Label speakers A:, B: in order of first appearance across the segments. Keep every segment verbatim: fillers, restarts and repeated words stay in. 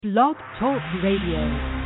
A: Blog Talk Radio.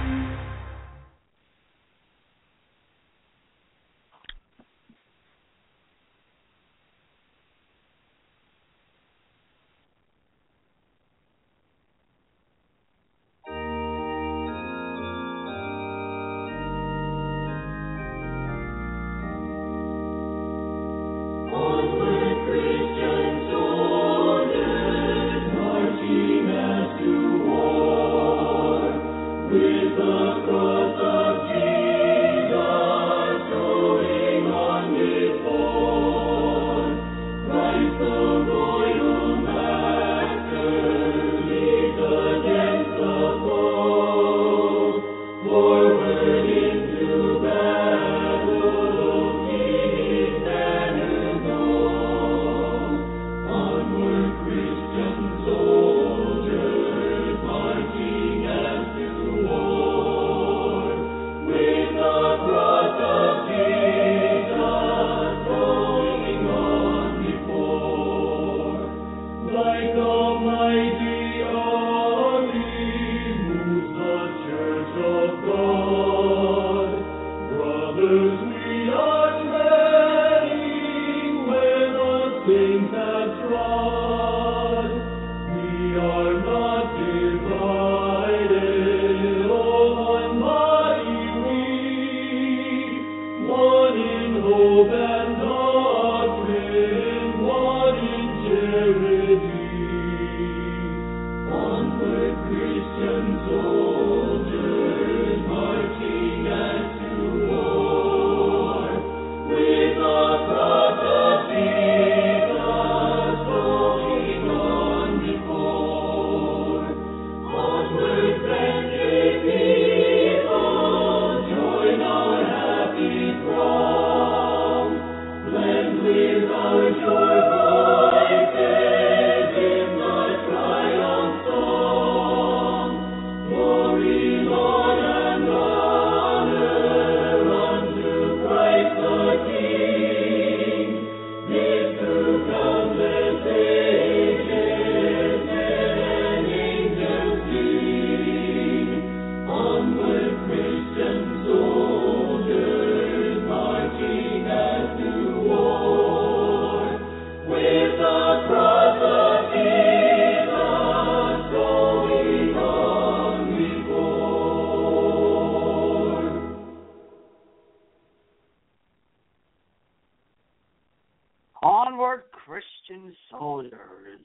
B: Onward, Christian soldiers.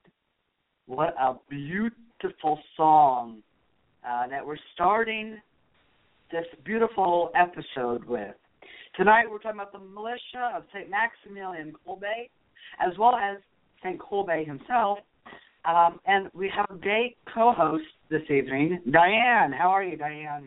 B: What a beautiful song uh, that we're starting this beautiful episode with. Tonight we're talking about the militia of Saint Maximilian Kolbe, as well as Saint Kolbe himself. Um, and we have a great co-host this evening, Diane. How are you, Diane?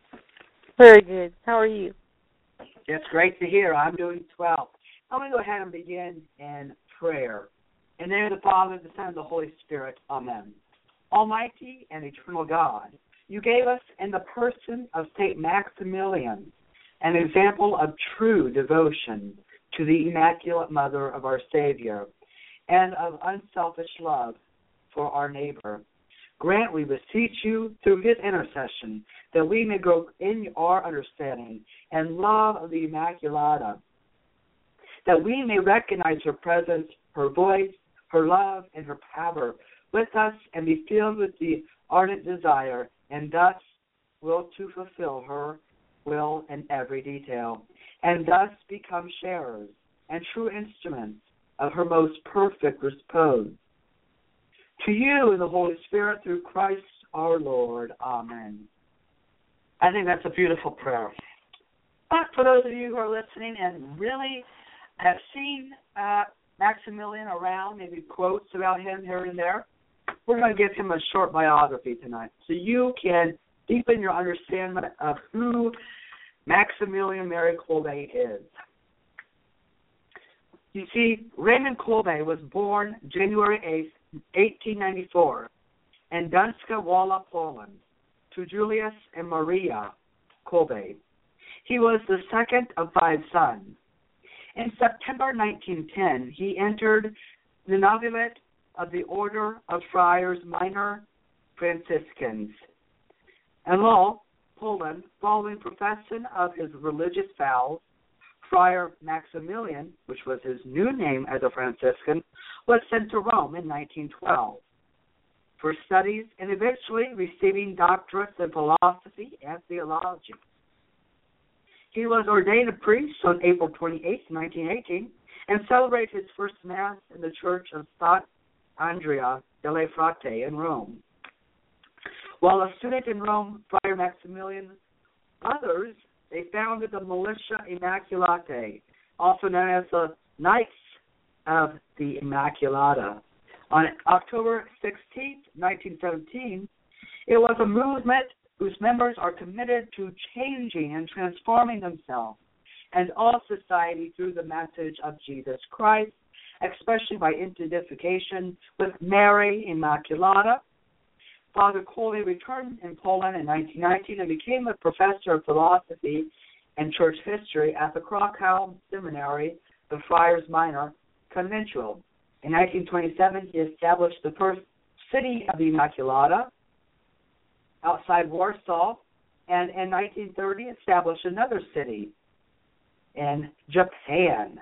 C: Very good. How are you?
B: It's great to hear. I'm doing swell. I'm going to go ahead and begin in prayer. In the name of the Father, the Son, and the Holy Spirit. Amen. Almighty and eternal God, you gave us in the person of Saint Maximilian an example of true devotion to the Immaculate Mother of our Savior and of unselfish love for our neighbor. Grant, we beseech you, through his intercession, that we may grow in our understanding and love of the Immaculata, that we may recognize her presence, her voice, her love, and her power with us, and be filled with the ardent desire, and thus will to fulfill her will in every detail, and thus become sharers and true instruments of her most perfect repose. To you and the Holy Spirit, through Christ our Lord. Amen. I think that's a beautiful prayer. But for those of you who are listening and really have seen uh, Maximilian around, maybe quotes about him here and there, we're going to give him a short biography tonight so you can deepen your understanding of who Maximilian Mary Kolbe is. You see, Raymond Kolbe was born January eighth, eighteen ninety-four, in Dunska Walla, Poland, to Julius and Maria Kolbe. He was the second of five sons. In September nineteen ten, he entered the novitiate of the Order of Friars Minor Franciscans. In Lwów, Poland, following profession of his religious vows, Friar Maximilian, which was his new name as a Franciscan, was sent to Rome in nineteen twelve for studies and eventually receiving doctorates in philosophy and theology. He was ordained a priest on April twenty-eighth, nineteen eighteen, and celebrated his first Mass in the Church of Sant Andrea delle Frate in Rome. While a student in Rome, Friar Maximilian, others, they founded the Militia Immaculatae, also known as the Knights of the Immaculata. On October sixteenth, nineteen seventeen, it was a movement whose members are committed to changing and transforming themselves and all society through the message of Jesus Christ, especially by identification with Mary Immaculata. Father Kolbe returned in Poland in nineteen nineteen and became a professor of philosophy and church history at the Krakow Seminary, the Friars Minor Conventual. In nineteen twenty-seven, he established the first city of the Immaculata outside Warsaw, and in nineteen thirty established another city in Japan.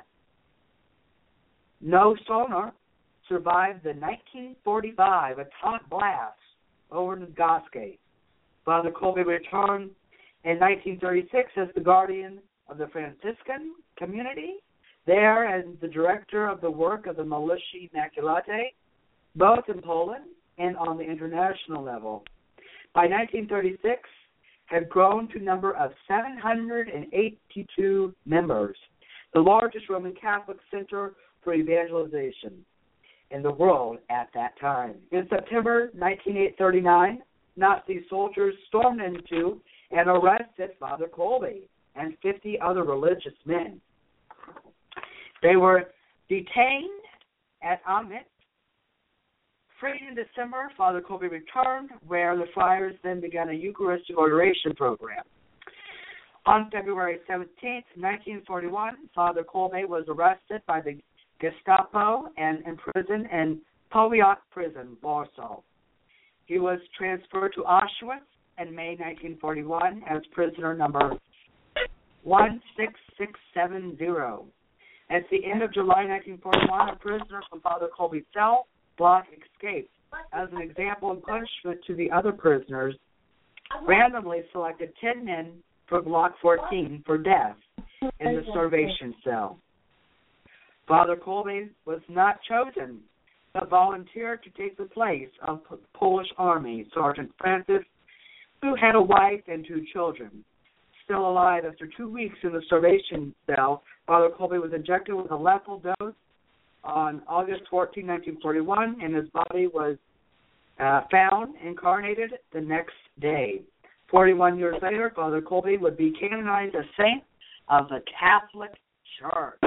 B: No sooner survived the nineteen forty-five atomic blast over Nagasaki. Father Kolbe returned in nineteen thirty-six as the guardian of the Franciscan community, there as the director of the work of the Militia Immaculatae, both in Poland and on the international level. By nineteen thirty-six, had grown to a number of seven hundred eighty-two members, the largest Roman Catholic center for evangelization in the world at that time. In September nineteen thirty-nine, Nazi soldiers stormed into and arrested Father Kolbe and fifty other religious men. They were detained at Amit. Freed in December, Father Kolbe returned, where the friars then began a Eucharistic ordination program. On February seventeenth, nineteen forty-one, Father Kolbe was arrested by the Gestapo and imprisoned in Powiat Prison, Warsaw. He was transferred to Auschwitz in May nineteen forty-one as prisoner number one six six seven zero. At the end of July nineteen forty-one, a prisoner from Father Kolbe's cell block escaped. As an example and punishment to the other prisoners, randomly selected ten men for Block fourteen for death in the starvation cell. Father Kolbe was not chosen, but volunteered to take the place of Polish Army Sergeant Francis, who had a wife and two children. Still alive after two weeks in the starvation cell, Father Kolbe was injected with a lethal dose on August fourteenth, nineteen forty-one, and his body was uh, found incarnated the next day. forty-one years later, Father Kolbe would be canonized a saint of the Catholic Church.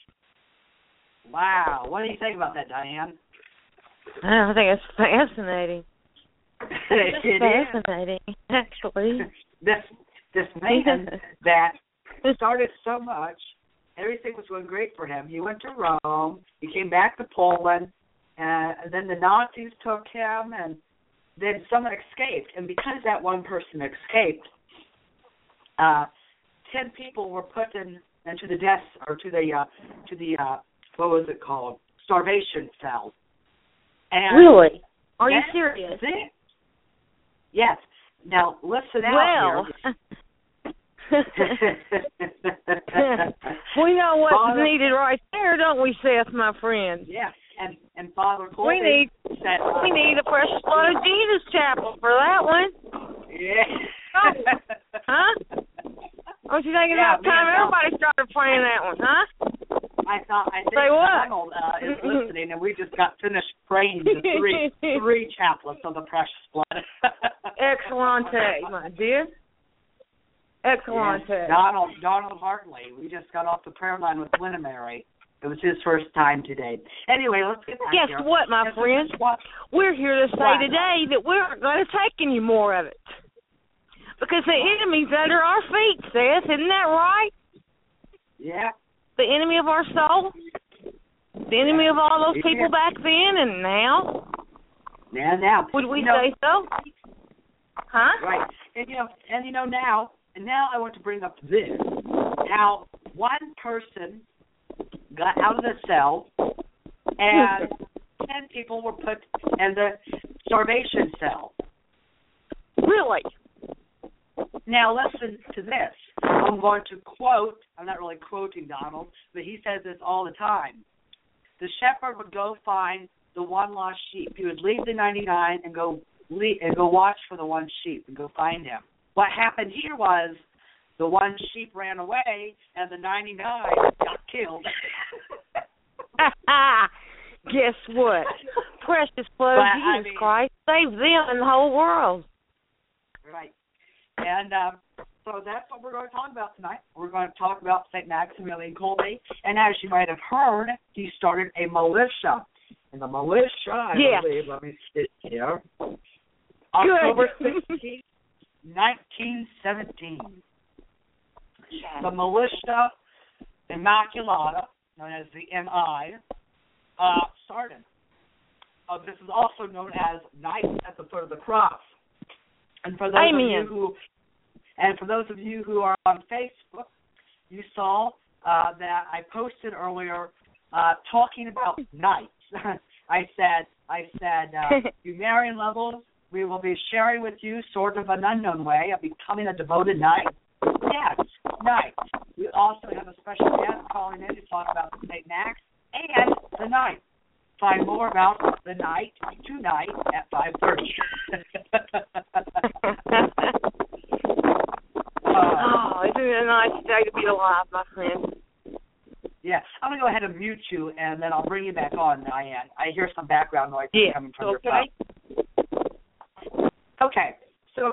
B: Wow. What do you think about that, Diane?
C: I think it's fascinating.
B: It
C: it's fascinating,
B: is.
C: actually.
B: This, this man that started so much, everything was going great for him. He went to Rome. He came back to Poland. And then the Nazis took him, and then someone escaped. And because that one person escaped, uh, ten people were put in into the death or to the uh, to the uh, what was it called? Starvation cell. And
C: really? Are you serious?
B: It. Yes. Now listen
C: well.
B: out here.
C: We know what's
B: Father,
C: needed right there, don't we, Seth, my friend?
B: Yes, and and Father Kolbe
C: we need
B: said, uh,
C: we need a Precious Blood of Jesus chapel for that one.
B: Yeah.
C: Oh. Huh? What you think
B: Yeah,
C: about time everybody started playing that one, huh?
B: I thought I think
C: Say what?
B: Donald uh, is listening, and we just got finished praying the three three chaplets of the Precious Blood.
C: Excellente, my dear. Excellente.
B: Yes, Donald Donald Hartley. We just got off the prayer line with Gwen and Mary. It was his first time today. Anyway, let's get back
C: Guess
B: here.
C: what, my
B: Guess
C: friend?
B: What?
C: We're here to say
B: What?
C: today that we aren't going to take any more of it. Because the enemy's under our feet, Seth. Isn't that right?
B: Yeah.
C: The enemy of our soul? The enemy of all those people back then and now?
B: And now,
C: Would we
B: you know,
C: say so? Huh?
B: Right. And you know, and you know now, and now I want to bring up this: how one person got out of the cell, and ten people were put in the starvation cell.
C: Really?
B: Now listen to this. I'm going to quote. I'm not really quoting Donald, but he says this all the time. The shepherd would go find the one lost sheep. He would leave the ninety-nine and go leave, and go watch for the one sheep and go find him. What happened here was the one sheep ran away and the ninety-nine got killed.
C: Guess what? Precious blood
B: But,
C: of
B: I
C: Jesus
B: mean,
C: Christ saved them and the whole world.
B: Right. And uh, so that's what we're going to talk about tonight. We're going to talk about Saint Maximilian Kolbe. And as you might have heard, he started a militia. And the militia, I
C: yeah.
B: believe, let me sit here, October sixteenth, nineteen seventeen. The Militia Immaculata, known as the M I, uh, started. Uh, this is also known as Knights at the Foot of the Cross. And for those
C: Amen.
B: of you who, and for those of you who are on Facebook, you saw uh, that I posted earlier uh, talking about knights. I said, I said, uh, you Marian levels, we will be sharing with you sort of an unknown way of becoming a devoted knight. Yes, knight. We also have a special guest calling in to talk about Saint Max and the knight. Find more about the night tonight at five thirty.
C: Oh, isn't it a nice day to be alive, my friend?
B: Yeah, I'm going to go ahead and mute you, and then I'll bring you back on, Diane. I hear some background noise
C: yeah.
B: coming from
C: okay.
B: your phone. Okay, so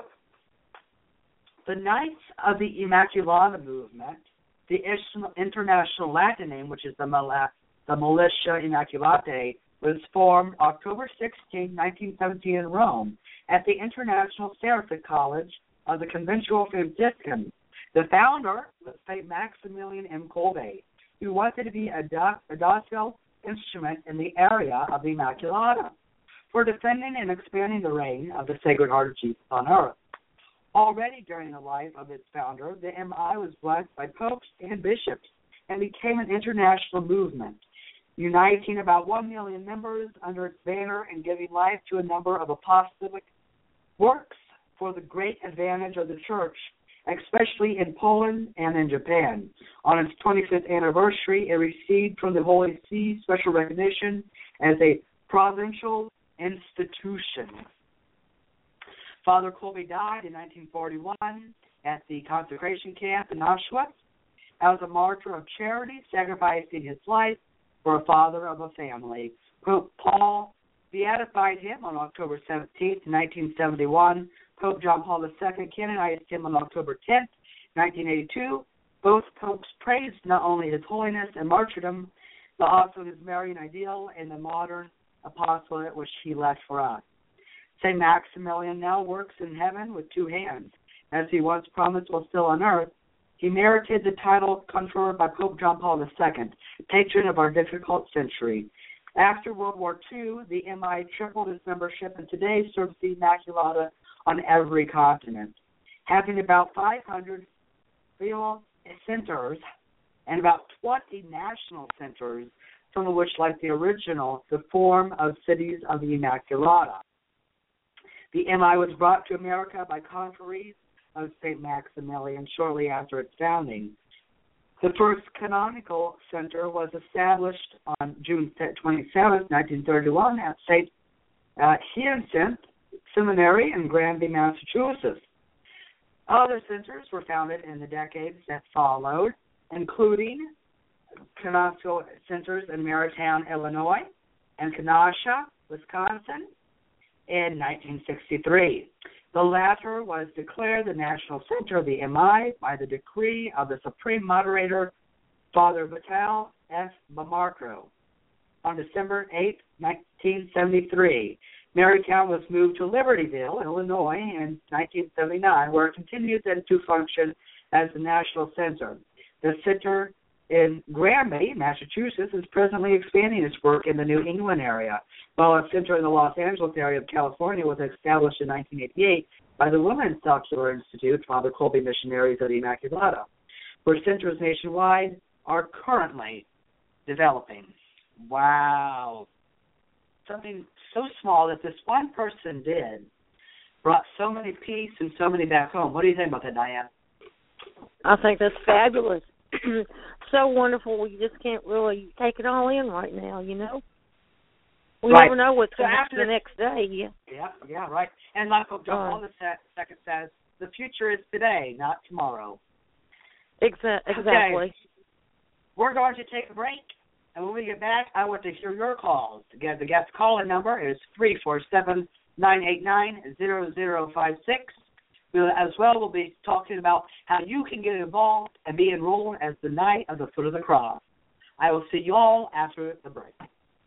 B: the Knights of the Immaculata movement, the international Latin name, which is the, Mala, the Militia Immaculatae, was formed October sixteenth, nineteen seventeen in Rome at the International Seraphic College of the Conventual Franciscans. The founder was Saint Maximilian M. Kolbe, who wanted to be a, doc, a docile instrument in the area of the Immaculata for defending and expanding the reign of the Sacred Heart of Jesus on earth. Already during the life of its founder, the M I was blessed by popes and bishops and became an international movement, uniting about one million members under its banner and giving life to a number of apostolic works for the great advantage of the Church, especially in Poland and in Japan. On its twenty-fifth anniversary, it received from the Holy See special recognition as a provincial institution. Father Kolbe died in nineteen forty-one at the concentration camp in Auschwitz as a martyr of charity, sacrificing his life for a father of a family. Pope Paul beatified him on October seventeenth, nineteen seventy-one. Pope John Paul the Second canonized him on October tenth, nineteen eighty-two. Both popes praised not only his holiness and martyrdom, but also his Marian ideal and the modern apostolate which he left for us. Saint Maximilian now works in heaven with two hands. As he once promised while still on earth, he merited the title conferred by Pope John Paul the Second, patron of our difficult century. After World War Two, the M I tripled its membership and today serves the Immaculata on every continent, having about five hundred field centers and about twenty national centers, some of which, like the original, the form of cities of the Immaculata. The M I was brought to America by conferees of Saint Maximilian shortly after its founding. The first canonical center was established on June twenty-seventh, nineteen thirty-one at Saint Uh, Hyacinth Seminary in Granby, Massachusetts. Other centers were founded in the decades that followed, including canonical centers in Marytown, Illinois, and Kenosha, Wisconsin, in nineteen sixty-three. The latter was declared the National Center of the M I by the decree of the Supreme Moderator, Father Vital F. Bamarco, on December eighth, nineteen seventy-three. Marytown was moved to Libertyville, Illinois, in nineteen seventy-nine, where it continues then to function as the National Center. The center in Granby, Massachusetts, is presently expanding its work in the New England area, while a center in the Los Angeles area of California was established in nineteen eighty-eight by the Women's Ocular Institute, Father Colby Missionaries of the Immaculata, where centers nationwide are currently developing. Wow. Something so small that this one person did brought so many peace and so many back home. What do you think about that, Diane?
C: I think that's fabulous. So wonderful. We just can't really take it all in right now, you know? We
B: right.
C: never know what's
B: so
C: going to happen
B: the
C: the next day. Yeah,
B: yeah, yeah right. And like John Paul
C: uh,
B: the second says, the future is today, not tomorrow.
C: Exa- exactly.
B: Okay. We're going to take a break, and when we get back, I want to hear your calls. Again, the guest call-in number is three four seven, nine eight nine, zero zero five six. We'll, as well, we'll be talking about how you can get involved and be enrolled as the Knight of the Foot of the Cross. I will see you all after the break.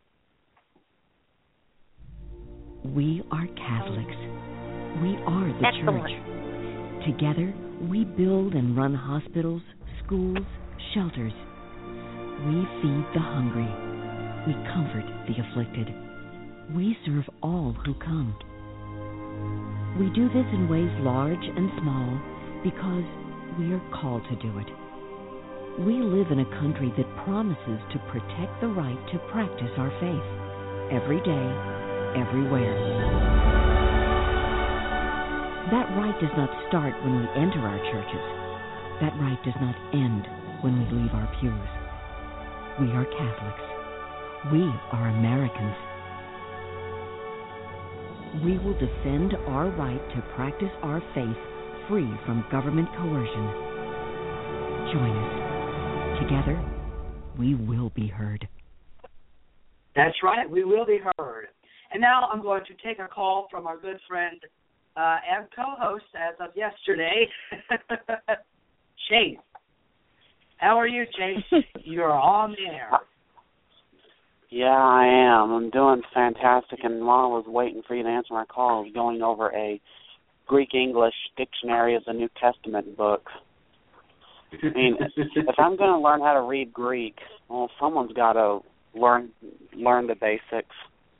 A: We are Catholics. We are the
C: Excellent.
A: Church. Together, we build and run hospitals, schools, shelters. We feed the hungry. We comfort the afflicted. We serve all who come. We do this in ways large and small because we are called to do it. We live in a country that promises to protect the right to practice our faith every day, everywhere. That right does not start when we enter our churches. That right does not end when we leave our pews. We are Catholics. We are Americans. We will defend our right to practice our faith free from government coercion. Join us. Together, we will be heard.
B: That's right. We will be heard. And now I'm going to take a call from our good friend uh, and co-host as of yesterday, Chase. How are you, Chase? You're on the air.
D: Yeah, I am. I'm doing fantastic, and while I was waiting for you to answer my call, I was going over a Greek-English dictionary of the New Testament book. I mean, if I'm going to learn how to read Greek, well, someone's got to learn learn the basics.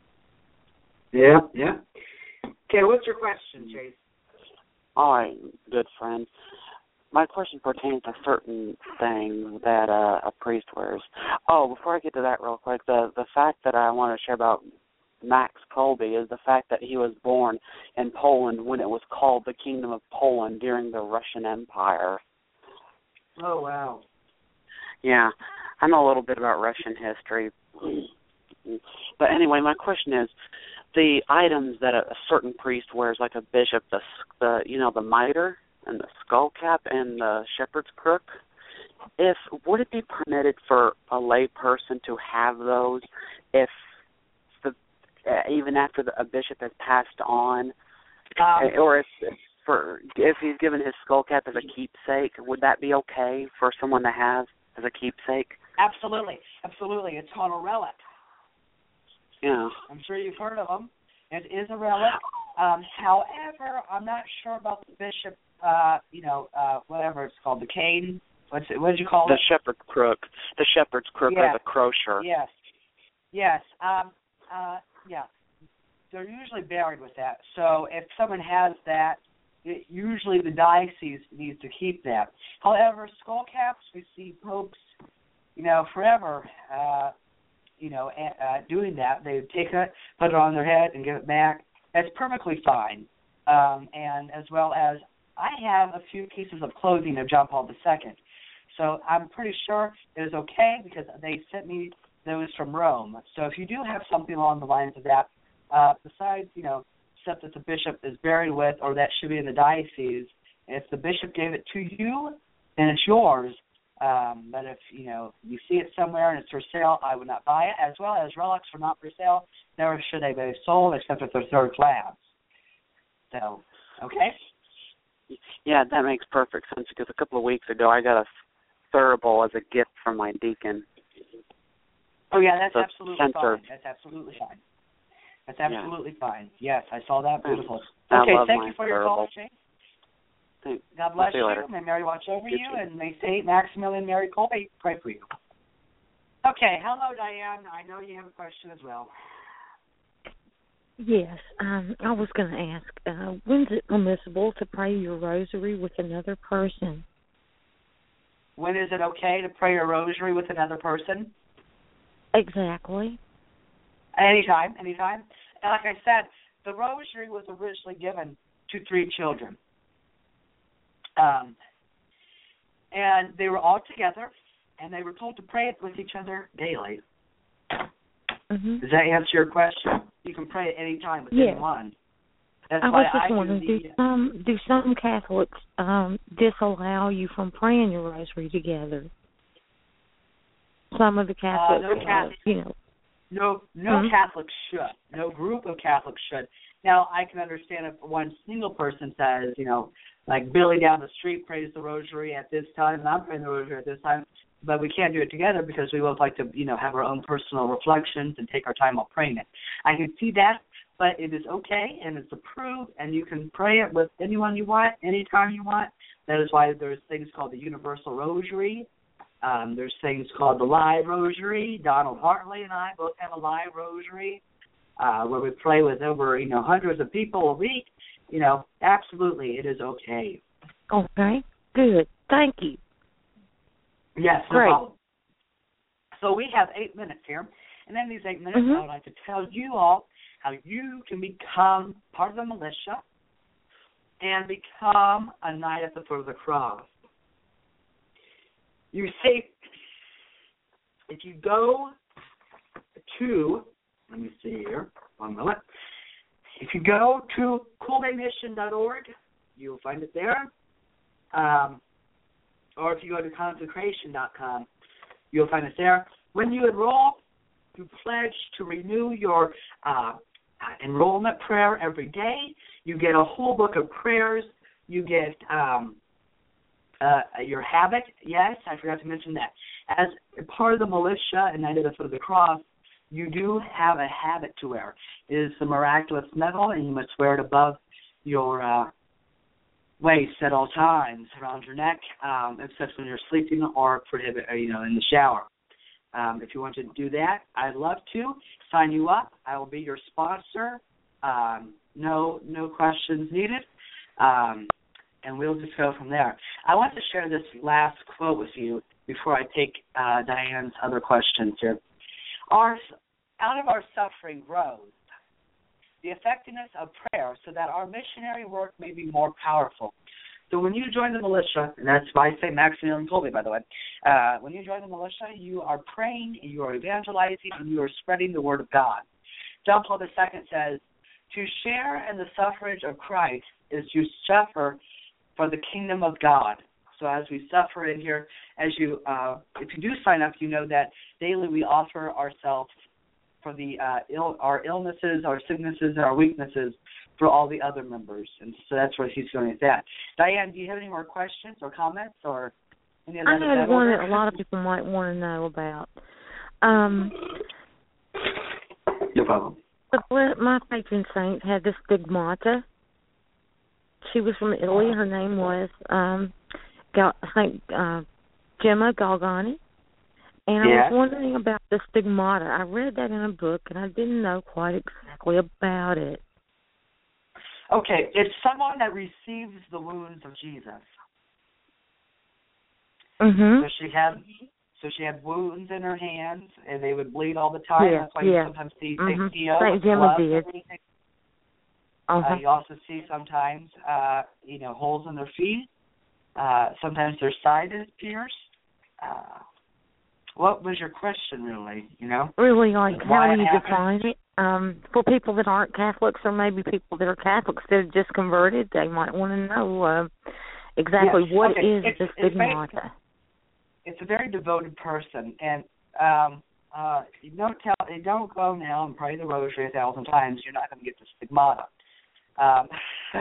B: Yeah, yeah. Okay, what's your question, Chase?
D: All right, good friend. My question pertains to certain things that uh, a priest wears. Oh, before I get to that real quick, the, the fact that I want to share about Max Kolbe is the fact that he was born in Poland when it was called the Kingdom of Poland during the Russian Empire.
B: Oh, wow.
D: Yeah, I know a little bit about Russian history. But anyway, my question is, the items that a, a certain priest wears, like a bishop, the, the you know, the mitre, and the skull cap and the shepherd's crook, if would it be permitted for a lay person to have those if the uh, even after the, a bishop has passed on,
B: um,
D: or if for if he's given his skull cap as a keepsake, would that be okay for someone to have as a keepsake?
B: Absolutely, absolutely. It's called a relic.
D: Yeah.
B: I'm sure you've heard of them. It is a relic. Um, however, I'm not sure about the bishop. Uh, you know, uh, whatever it's called, the cane. What's it? What did you call
D: the
B: it?
D: The shepherd's crook. The shepherd's crook
B: yeah.
D: or the crosier.
B: Yes. Yes. Um. Uh. Yeah. They're usually buried with that. So if someone has that, it, usually the diocese needs to keep that. However, skull caps, we see popes, you know, forever, uh, you know, uh, doing that. They would take it, put it on their head, and give it back. That's perfectly fine. Um, and as well as I have a few pieces of clothing of John Paul the Second. So I'm pretty sure it is okay because they sent me those from Rome. So if you do have something along the lines of that, uh, besides, you know, stuff that the bishop is buried with or that should be in the diocese, if the bishop gave it to you, then it's yours. Um, but if, you know, you see it somewhere and it's for sale, I would not buy it. As well as relics are not for sale, never should they be sold except if they're third class. So, okay?
D: Yeah, that makes perfect sense because a couple of weeks ago I got a thurible as a gift from my deacon.
B: Oh, yeah, that's
D: so
B: absolutely
D: censored.
B: fine. That's absolutely fine. That's absolutely yeah. fine. Yes, I saw that. Beautiful.
D: I
B: okay,
D: love
B: thank
D: my
B: you for your
D: thurible.
B: call, Jane.
D: Thanks.
B: God bless
D: you.
B: you.
D: Later.
B: May Mary watch over you,
D: you,
B: and may Saint Maximilian Mary Colby pray for you. Okay. Hello, Diane. I know you have a question as well.
C: Yes, um, I was going to ask, uh, when's it permissible to pray your rosary with another person?
B: When is it okay to pray a rosary with another person?
C: Exactly.
B: Anytime, anytime. And like I said, the rosary was originally given to three children. Um, and they were all together, and they were told to pray it with each other daily.
C: Mm-hmm.
B: Does that answer your question? You can pray at any time with
C: yes.
B: anyone. That's
C: I
B: why
C: was just
B: I
C: wondering,
B: do,
C: do
B: the,
C: some do some Catholics um, disallow you from praying your rosary together? Some of the Catholics,
B: uh, no, Catholics,
C: uh, you know.
B: no, no
C: mm-hmm.
B: Catholics should. No group of Catholics should. Now, I can understand if one single person says, you know, like Billy down the street prays the rosary at this time, and I'm praying the rosary at this time, but we can't do it together because we both like to, you know, have our own personal reflections and take our time while praying it. I can see that, but it is okay, and it's approved, and you can pray it with anyone you want, anytime you want. That is why there's things called the Universal Rosary. Um, there's things called the Live Rosary. Donald Hartley and I both have a Live Rosary uh, where we pray with over, you know, hundreds of people a week. You know, absolutely, it is okay.
C: Okay, good. Thank you.
B: Yes, no
C: Great.
B: problem. So we have eight minutes here, and in these eight minutes,
C: mm-hmm.
B: I would like to tell you all how you can become part of the militia and become a knight at the foot of the cross. You see, if you go to, let me see here, one moment. If you go to cool day mission dot org, you'll find it there. Um, or if you go to consecration dot com, you'll find it there. When you enroll, you pledge to renew your uh, enrollment prayer every day. You get a whole book of prayers. You get um, uh, your habit. Yes, I forgot to mention that. As part of the militia and Knight of the Foot of the Cross, you do have a habit to wear. It is the miraculous medal, and you must wear it above your uh, waist at all times, around your neck, um, except when you're sleeping or prohibit, you know, in the shower. Um, if you want to do that, I'd love to sign you up. I will be your sponsor. Um, no, no questions needed, um, and we'll just go from there. I want to share this last quote with you before I take uh, Diane's other questions here. Our, out of our suffering grows the effectiveness of prayer so that our missionary work may be more powerful. So when you join the militia, and that's by Saint Maximilian Kolbe, by the way, uh, when you join the militia, you are praying, you are evangelizing, and you are spreading the word of God. John Paul the Second says, to share in the suffrage of Christ is to suffer for the kingdom of God. So as we suffer in here, as you, uh, if you do sign up, you know that daily we offer ourselves for the uh, ill, our illnesses, our sicknesses, and our weaknesses for all the other members. And so that's what he's doing with that. Diane, do you have any more questions or comments or any other?
C: I had one that a lot of people might want to know about. Um,
B: no problem.
C: My patron saint had the stigmata. She was from Italy. Her name was um, Gal- Saint uh, Gemma Galgani. And I
B: yeah.
C: was wondering about the stigmata. I read that in a book, and I didn't know quite exactly about it.
B: Okay, it's someone that receives the wounds of Jesus.
C: Mm-hmm.
B: So she had, so she had wounds in her hands, and they would bleed all the time.
C: Yeah,
B: That's why
C: yeah.
B: you sometimes see
C: mm-hmm.
B: Saint Theo
C: Saint
B: with
C: Gemma
B: gloves
C: did.
B: and everything.
C: Uh-huh.
B: Uh, you also see sometimes, uh, you know, holes in their feet. Uh, sometimes their side is pierced. Uh, what was your question, really? You know,
C: really, like
B: Why
C: how do you
B: it
C: define it? Um, for people that aren't Catholics, or maybe people that are Catholics that have just converted, they might want to know uh, exactly
B: yeah.
C: what
B: okay.
C: is
B: it's,
C: the
B: it's
C: stigmata.
B: very, it's a very devoted person, and um, uh, you don't tell, you don't go now and pray the rosary a thousand times. You're not going to get the stigmata. Um,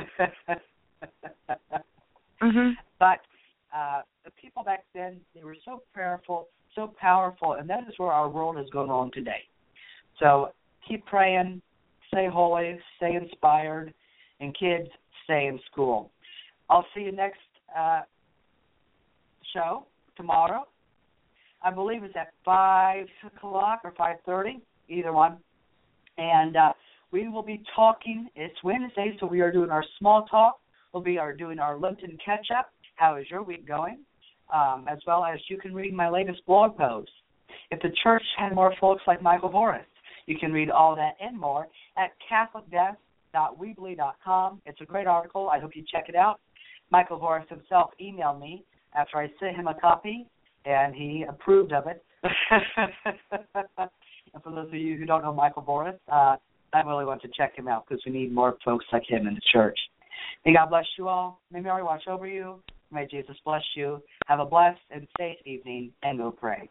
C: mm-hmm.
B: But uh, the people back then, they were so prayerful, so powerful, and that is where our world is going on today. So keep praying, stay holy, stay inspired, and kids, stay in school. I'll see you next uh, show tomorrow. I believe it's at five o'clock or five thirty, either one. And uh, we will be talking. It's Wednesday, so we are doing our small talk. We'll be our, doing our LinkedIn catch-up. How is your week going? Um, as well as you can read my latest blog post. If the church had more folks like Michael Voris, you can read all that and more at catholic death dot weebly dot com. It's a great article. I hope you check it out. Michael Voris himself emailed me after I sent him a copy, and he approved of it. And for those of you who don't know Michael Voris, uh, I really want to check him out because we need more folks like him in the church. May God bless you all. May Mary watch over you. May Jesus bless you. Have a blessed and safe evening, and we'll pray.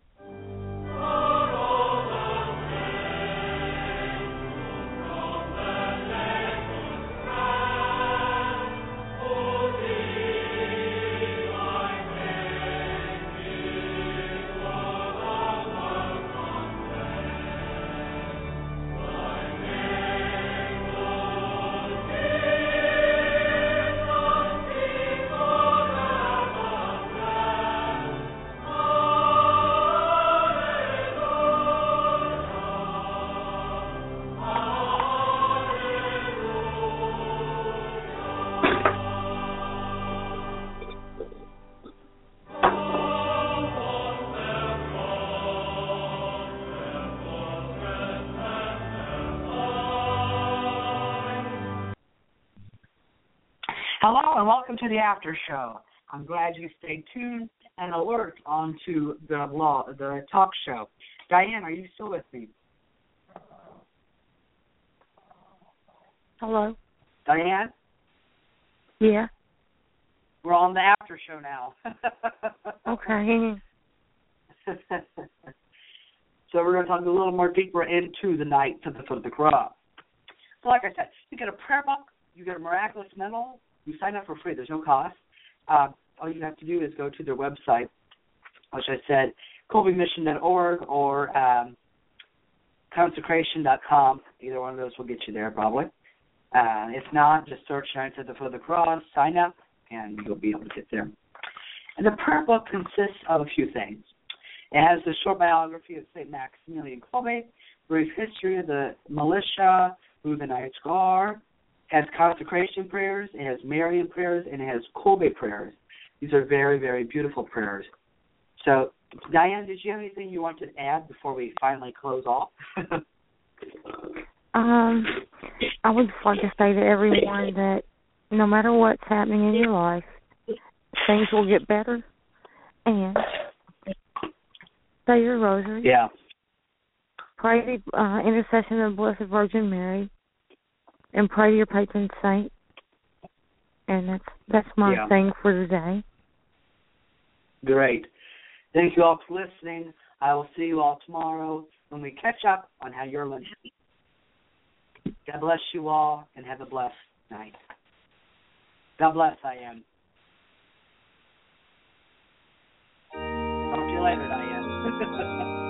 B: Hello and welcome to the after show. I'm glad you stayed tuned and alert onto the law, the talk show. Diane, are you still with me?
C: Hello.
B: Diane?
C: Yeah.
B: We're on the after show now.
C: Okay.
B: So we're going to talk a little more deeper into the night to the foot of the cross. So like I said, you get a prayer book, you get a miraculous medal. You sign up for free. There's no cost. Uh, all you have to do is go to their website, which I said, colby mission dot org or um, consecration dot com. Either one of those will get you there probably. Uh, if not, just search Knights at the Foot of the Cross, sign up, and you'll be able to get there. And the prayer book consists of a few things. It has the short biography of Saint Maximilian Kolbe, brief history of the militia, who the Knights are, has consecration prayers, it has Marian prayers, and it has Kolbe prayers. These are very, very beautiful prayers. So, Diane, did you have anything you wanted to add before we finally close off?
C: um, I would just like to say to everyone that no matter what's happening in your life, things will get better. And say your rosary.
B: Yeah.
C: Pray the uh, intercession of the Blessed Virgin Mary. And pray to your patron saint. And that's that's my
B: yeah.
C: thing for today.
B: Great. Thank you all for listening. I will see you all tomorrow when we catch up on how you're living. God bless you all and have a blessed night. God bless, I am. Talk to you later, Diane.